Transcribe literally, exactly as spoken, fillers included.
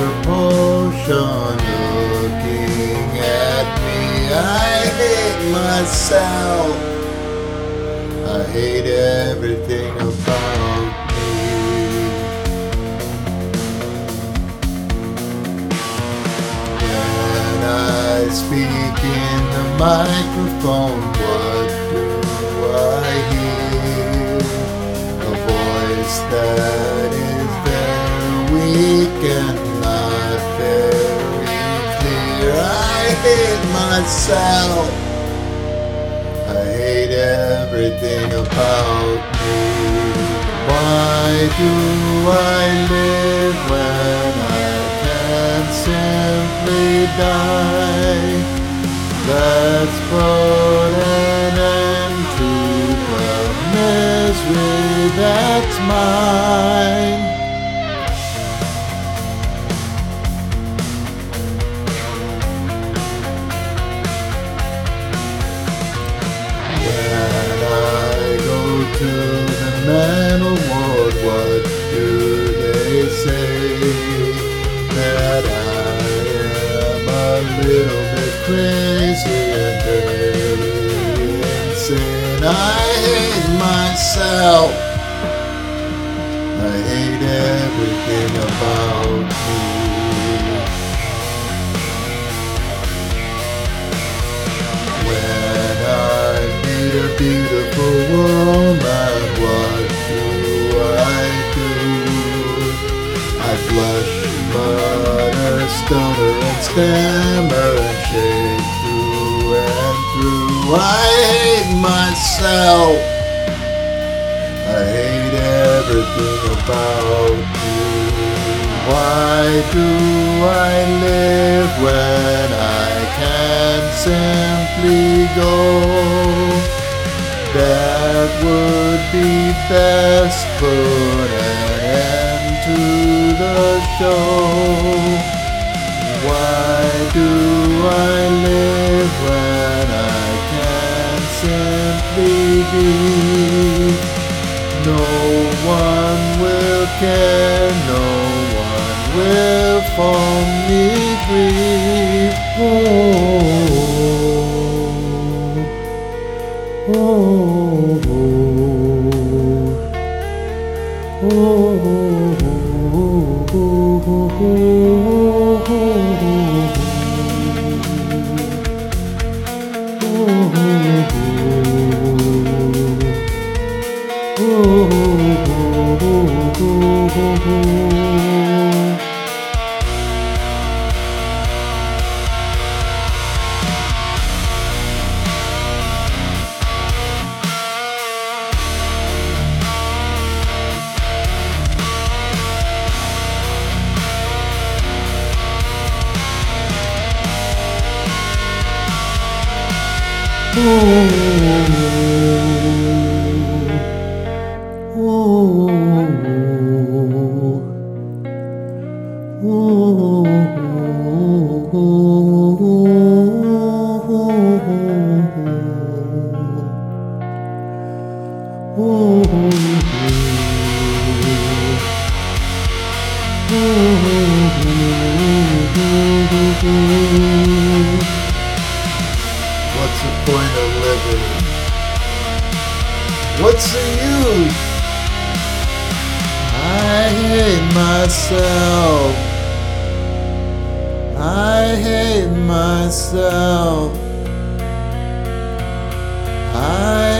proportion looking at me. I hate myself. I hate everything about me. When I speak in the microphone, what do I hear? A voice that is very weak and not very clear. I hate myself. I hate everything about me. Why do I live when I can simply die? Let's put an end to the misery that's mine. To the mental ward, what do they say? That I am a little bit crazy and very insane. I hate myself. I hate everything about me. When I meet a beautiful woman, what do I do? I blush, mutter, stutter, and stammer, and shake through and through. I hate myself. I hate everything about you. Why do I live when I can simply go? That would be best, put an end to the show. Why do I live when I can simply be? No one will care, no one will for me grieve. Oh. Oh, oh, oh, oh, oh, What's the point of living? What's the use? I hate myself. I hate myself. I